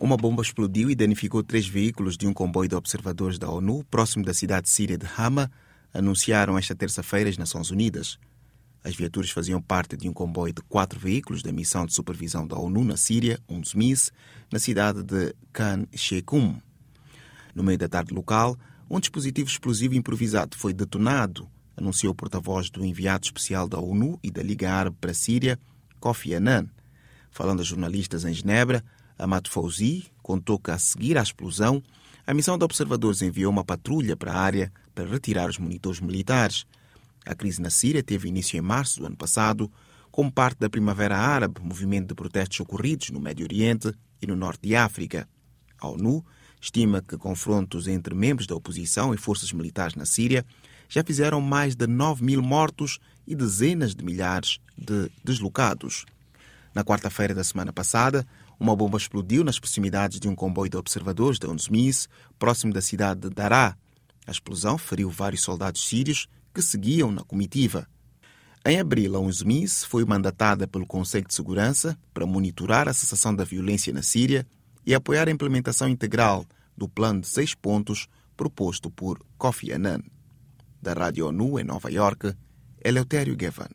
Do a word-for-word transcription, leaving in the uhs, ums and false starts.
Uma bomba explodiu e danificou três veículos de um comboio de observadores da ONU próximo da cidade síria de Hama, anunciaram esta terça-feira as Nações Unidas. As viaturas faziam parte de um comboio de quatro veículos da missão de supervisão da ONU na Síria, UNSMIS, na cidade de Khan Sheikhoun. No meio da tarde local, um dispositivo explosivo improvisado foi detonado, anunciou o porta-voz do enviado especial da ONU e da Liga Árabe para a Síria, Kofi Annan. Falando a jornalistas em Genebra, Ahmad Fouzi contou que, a seguir à explosão, a missão de observadores enviou uma patrulha para a área para retirar os monitores militares. A crise na Síria teve início em março do ano passado, como parte da Primavera Árabe, movimento de protestos ocorridos no Médio Oriente e no Norte de África. A ONU estima que confrontos entre membros da oposição e forças militares na Síria já fizeram mais de nove mil mortos e dezenas de milhares de deslocados. Na quarta-feira da semana passada, uma bomba explodiu nas proximidades de um comboio de observadores da UNSMIS, próximo da cidade de Daraa. A explosão feriu vários soldados sírios que seguiam na comitiva. Em abril, a UNSMIS foi mandatada pelo Conselho de Segurança para monitorar a cessação da violência na Síria e apoiar a implementação integral do plano de seis pontos proposto por Kofi Annan. Da Rádio ONU em Nova Iorque, Eleutério Gavan.